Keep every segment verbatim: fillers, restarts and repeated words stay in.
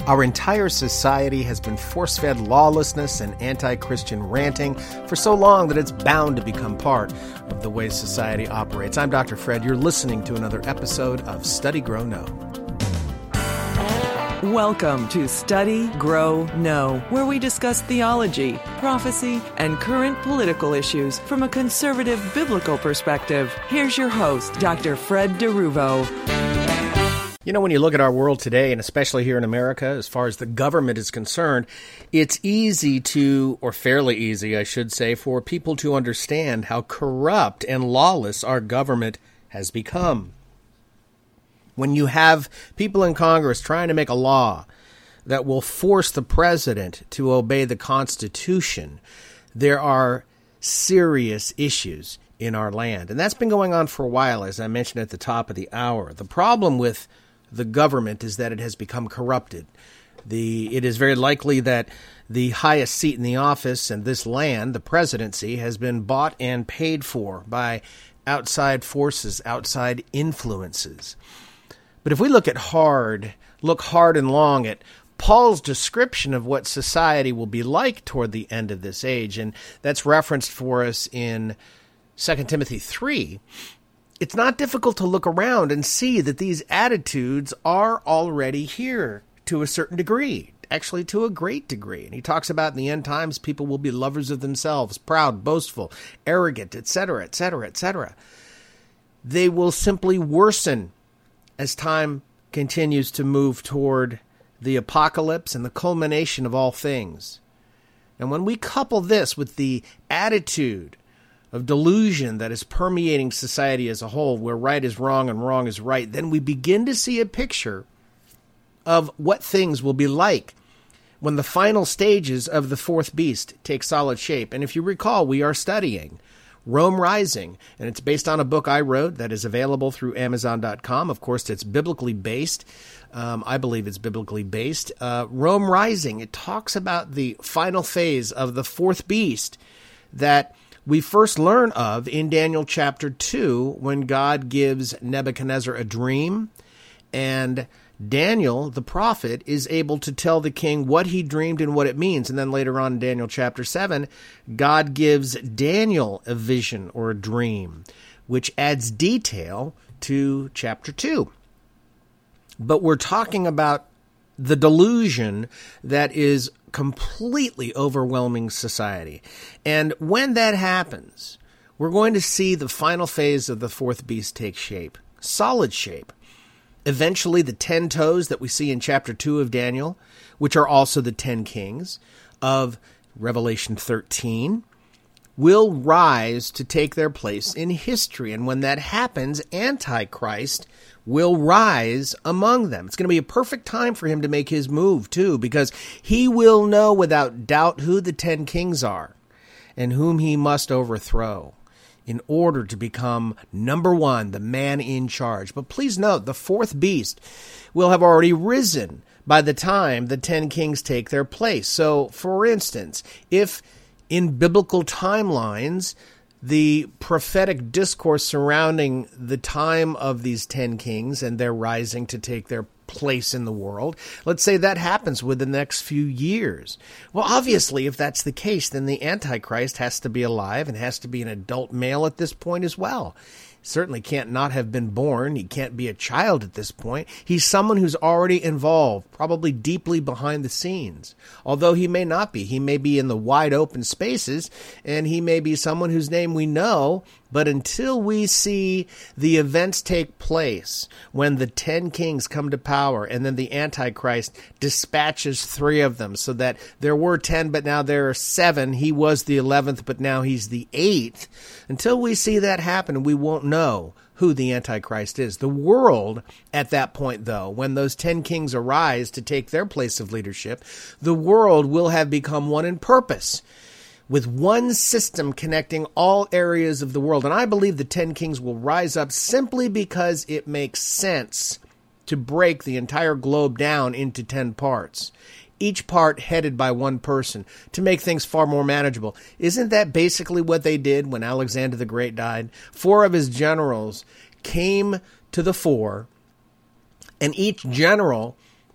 Our entire society has been force-fed lawlessness and anti-Christian ranting for so long that it's bound to become part of the way society operates. I'm Doctor Fred. You're listening to another episode of Study, Grow, Know. Welcome to Study, Grow, Know, where we discuss theology, prophecy, and current political issues from a conservative biblical perspective. Here's your host, Doctor Fred DeRuvo. You know, when you look at our world today, and especially here in America, as far as the government is concerned, it's easy to, or fairly easy, I should say, for people to understand how corrupt and lawless our government has become. When you have people in Congress trying to make a law that will force the president to obey the Constitution, there are serious issues in our land. And that's been going on for a while, as I mentioned at the top of the hour. The problem with the government is that it has become corrupted. The it is very likely that the highest seat in the office in this land, the presidency, has been bought and paid for by outside forces, outside influences. But if we look at hard, look hard and long at Paul's description of what society will be like toward the end of this age, and that's referenced for us in Second Timothy three, it's not difficult to look around and see that these attitudes are already here to a certain degree, actually to a great degree. And he talks about in the end times, people will be lovers of themselves, proud, boastful, arrogant, et cetera, et cetera, et cetera. They will simply worsen as time continues to move toward the apocalypse and the culmination of all things. And when we couple this with the attitude of delusion that is permeating society as a whole, where right is wrong and wrong is right, then we begin to see a picture of what things will be like when the final stages of the fourth beast take solid shape. And if you recall, we are studying Rome Rising, and it's based on a book I wrote that is available through Amazon dot com. Of course, it's biblically based. Um, I believe it's biblically based. Uh, Rome Rising, it talks about the final phase of the fourth beast that we first learn of in Daniel chapter two, when God gives Nebuchadnezzar a dream, and Daniel, the prophet, is able to tell the king what he dreamed and what it means. And then later on in Daniel chapter seven, God gives Daniel a vision or a dream, which adds detail to chapter two. But we're talking about the delusion that is completely overwhelming society. And when that happens, we're going to see the final phase of the fourth beast take shape, solid shape. Eventually, the ten toes that we see in chapter two of Daniel, which are also the ten kings of Revelation thirteen, will rise to take their place in history. And when that happens, Antichrist will rise among them. It's going to be a perfect time for him to make his move, too, because he will know without doubt who the ten kings are and whom he must overthrow in order to become number one, the man in charge. But please note, the fourth beast will have already risen by the time the ten kings take their place. So, for instance, if in biblical timelines, the prophetic discourse surrounding the time of these ten kings and their rising to take their place in the world, let's say that happens within the next few years. Well, obviously, if that's the case, then the Antichrist has to be alive and has to be an adult male at this point as well. Certainly can't not have been born. He can't be a child at this point. He's someone who's already involved, probably deeply behind the scenes. Although he may not be. He may be in the wide open spaces, and he may be someone whose name we know, but until we see the events take place, when the ten kings come to power, and then the Antichrist dispatches three of them, so that there were ten, but now there are seven. He was the eleventh, but now he's the eighth. Until we see that happen, we won't know who the Antichrist is. The world, at that point, though, when those ten kings arise to take their place of leadership, the world will have become one in purpose, with one system connecting all areas of the world. And I believe the ten kings will rise up simply because it makes sense to break the entire globe down into ten parts, each part headed by one person, to make things far more manageable. Isn't that basically what they did when Alexander the Great died? Four of his generals came to the fore, and each general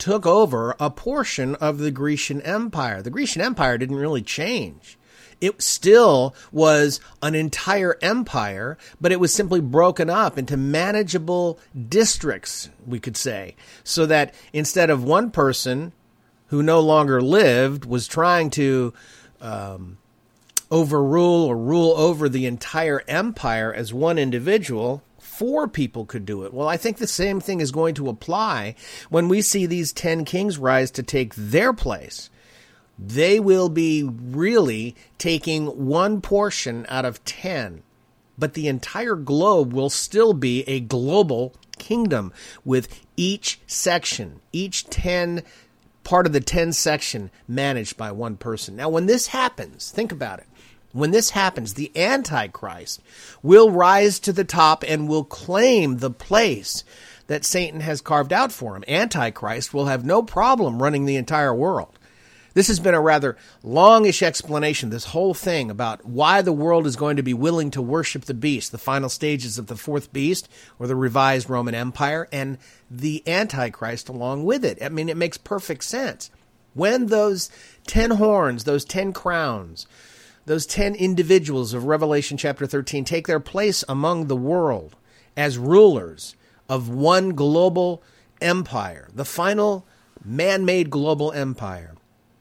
took over a portion of the Grecian Empire. The Grecian Empire didn't really change. It still was an entire empire, but it was simply broken up into manageable districts, we could say, so that instead of one person who no longer lived was trying to um, overrule or rule over the entire empire as one individual, four people could do it. Well, I think the same thing is going to apply when we see these ten kings rise to take their place. They will be really taking one portion out of ten, but the entire globe will still be a global kingdom with each section, each ten part of the ten section managed by one person. Now, when this happens, think about it. When this happens, the Antichrist will rise to the top and will claim the place that Satan has carved out for him. Antichrist will have no problem running the entire world. This has been a rather longish explanation, this whole thing about why the world is going to be willing to worship the beast, the final stages of the fourth beast, or the revised Roman Empire, and the Antichrist along with it. I mean, it makes perfect sense. When those ten horns, those ten crowns, those ten individuals of Revelation chapter thirteen take their place among the world as rulers of one global empire, the final man-made global empire,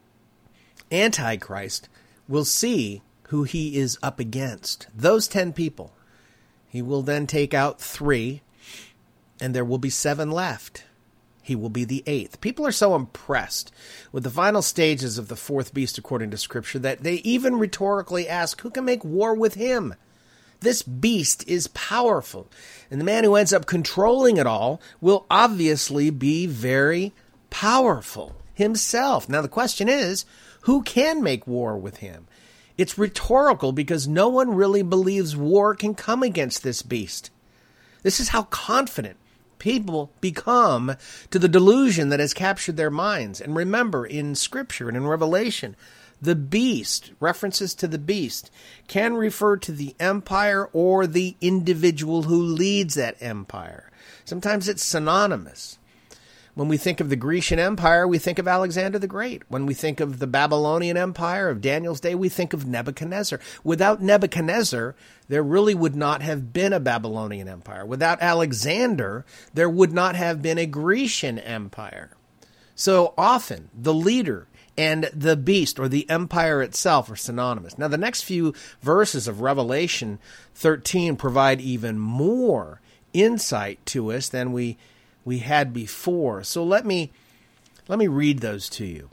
Antichrist will see who he is up against. Those ten people. He will then take out three, and there will be seven left. He will be the eighth. People are so impressed with the final stages of the fourth beast according to Scripture that they even rhetorically ask, who can make war with him? This beast is powerful, and the man who ends up controlling it all will obviously be very powerful himself. Now the question is, who can make war with him? It's rhetorical because no one really believes war can come against this beast. This is how confident people become to the delusion that has captured their minds. And remember, in Scripture and in Revelation, the beast, references to the beast, can refer to the empire or the individual who leads that empire. Sometimes it's synonymous. When we think of the Grecian Empire, we think of Alexander the Great. When we think of the Babylonian Empire of Daniel's day, we think of Nebuchadnezzar. Without Nebuchadnezzar, there really would not have been a Babylonian Empire. Without Alexander, there would not have been a Grecian Empire. So often, the leader and the beast or the empire itself are synonymous. Now, the next few verses of Revelation thirteen provide even more insight to us than we we had before. So let me let me read those to you.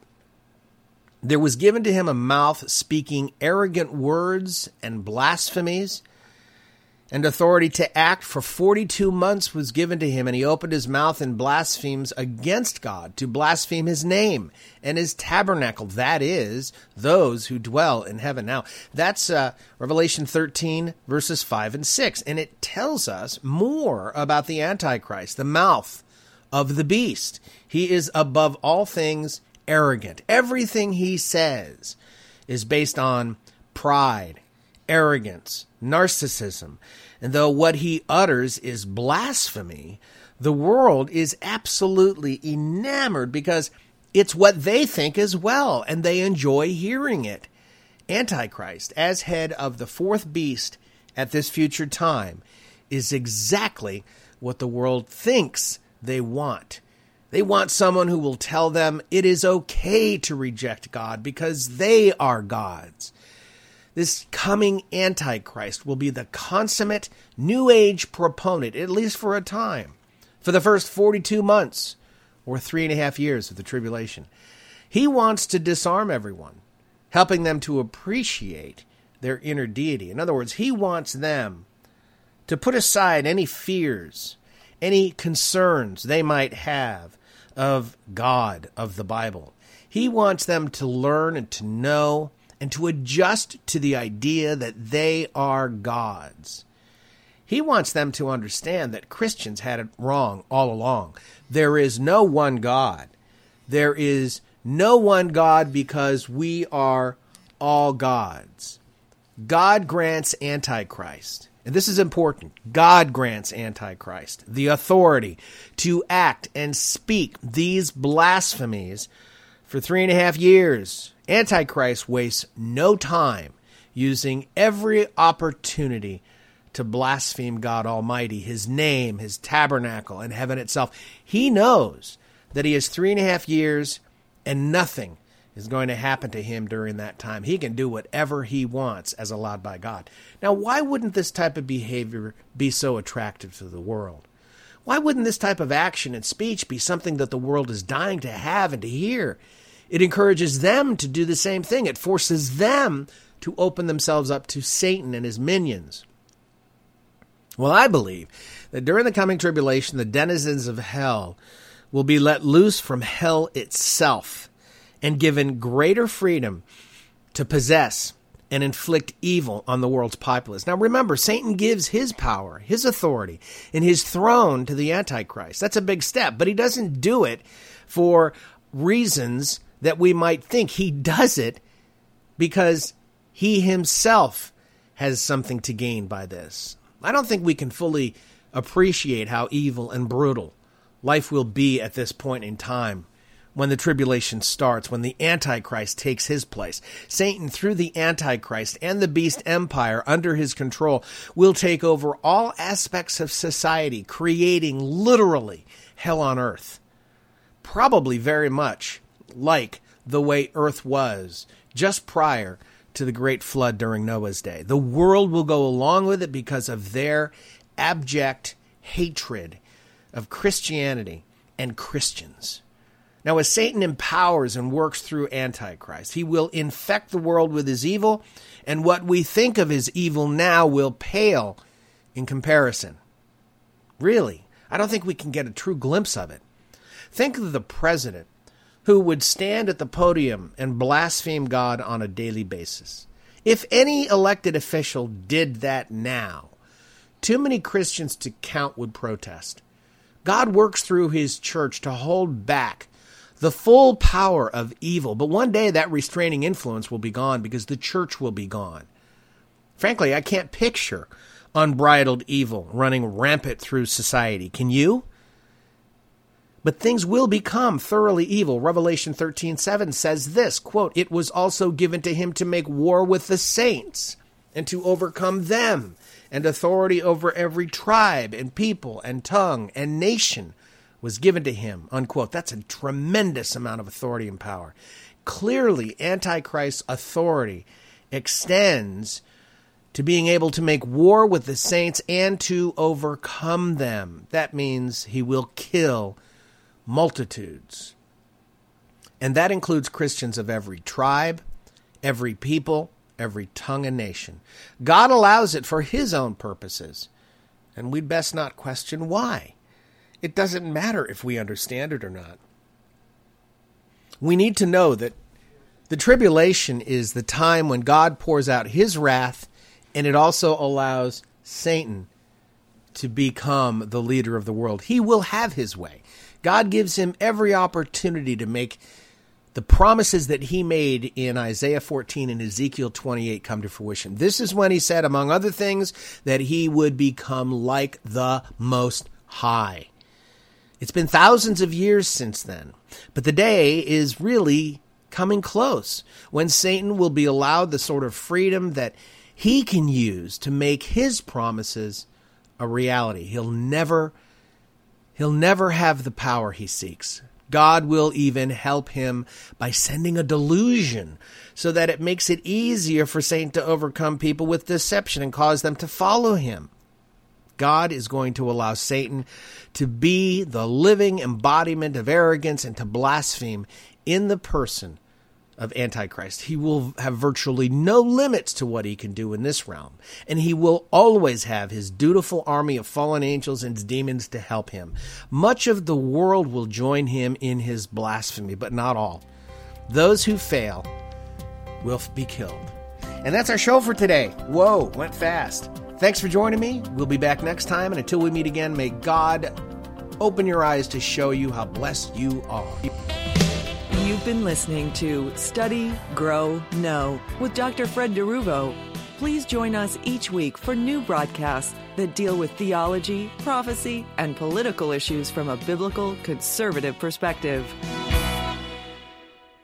There was given to him a mouth speaking arrogant words and blasphemies, and authority to act for forty-two months was given to him, and he opened his mouth in blasphemies against God, to blaspheme his name and his tabernacle, that is, those who dwell in heaven. Now, that's uh, Revelation thirteen, verses five and six, and it tells us more about the Antichrist, the mouth of the beast. He is above all things arrogant. Everything he says is based on pride, arrogance, narcissism. And though what he utters is blasphemy, the world is absolutely enamored because it's what they think as well, and they enjoy hearing it. Antichrist, as head of the fourth beast at this future time, is exactly what the world thinks they want. They want someone who will tell them it is okay to reject God because they are gods. This coming Antichrist will be the consummate New Age proponent, at least for a time, for the first forty-two months or three and a half years of the tribulation. He wants to disarm everyone, helping them to appreciate their inner deity. In other words, he wants them to put aside any fears, any concerns they might have of God, of the Bible. He wants them to learn and to know and to adjust to the idea that they are gods. He wants them to understand that Christians had it wrong all along. There is no one God. There is no one God because we are all gods. God grants Antichrist, and this is important, God grants Antichrist the authority to act and speak these blasphemies for three and a half years. Antichrist wastes no time using every opportunity to blaspheme God Almighty, his name, his tabernacle, and heaven itself. He knows that he has three and a half years and nothing is going to happen to him during that time. He can do whatever he wants as allowed by God. Now, why wouldn't this type of behavior be so attractive to the world? Why wouldn't this type of action and speech be something that the world is dying to have and to hear? It encourages them to do the same thing. It forces them to open themselves up to Satan and his minions. Well, I believe that during the coming tribulation, the denizens of hell will be let loose from hell itself and given greater freedom to possess and inflict evil on the world's populace. Now remember, Satan gives his power, his authority, and his throne to the Antichrist. That's a big step, but he doesn't do it for reasons that we might think. He does it because he himself has something to gain by this. I don't think we can fully appreciate how evil and brutal life will be at this point in time when the tribulation starts, when the Antichrist takes his place. Satan, through the Antichrist and the beast empire under his control, will take over all aspects of society, creating literally hell on earth. Probably very much like the way earth was just prior to the great flood during Noah's day. The world will go along with it because of their abject hatred of Christianity and Christians. Now, as Satan empowers and works through Antichrist, he will infect the world with his evil, and what we think of as evil now will pale in comparison. Really, I don't think we can get a true glimpse of it. Think of the president who would stand at the podium and blaspheme God on a daily basis. If any elected official did that now, too many Christians to count would protest. God works through his church to hold back the full power of evil, but one day that restraining influence will be gone because the church will be gone. Frankly, I can't picture unbridled evil running rampant through society. Can you? But things will become thoroughly evil. Revelation thirteen seven says this, quote, "It was also given to him to make war with the saints and to overcome them, and authority over every tribe and people and tongue and nation was given to him," unquote. That's a tremendous amount of authority and power. Clearly, Antichrist's authority extends to being able to make war with the saints and to overcome them. That means he will kill multitudes. And that includes Christians of every tribe, every people, every tongue and nation. God allows it for his own purposes, and we'd best not question why. It doesn't matter if we understand it or not. We need to know that the tribulation is the time when God pours out his wrath, and it also allows Satan to become the leader of the world. He will have his way. God gives him every opportunity to make the promises that he made in Isaiah fourteen and Ezekiel twenty-eight come to fruition. This is when he said, among other things, that he would become like the Most High. It's been thousands of years since then, but the day is really coming close when Satan will be allowed the sort of freedom that he can use to make his promises a reality. He'll never, he'll never have the power he seeks. God will even help him by sending a delusion so that it makes it easier for Satan to overcome people with deception and cause them to follow him. God is going to allow Satan to be the living embodiment of arrogance and to blaspheme in the person of Antichrist. He will have virtually no limits to what he can do in this realm, and he will always have his dutiful army of fallen angels and demons to help him. Much of the world will join him in his blasphemy, but not all. Those who fail will be killed. And that's our show for today. Whoa, went fast. Thanks for joining me. We'll be back next time, and until we meet again, may God open your eyes to show you how blessed you are. You've been listening to Study, Grow, Know with Doctor Fred DeRuvo. Please join us each week for new broadcasts that deal with theology, prophecy, and political issues from a biblical conservative perspective.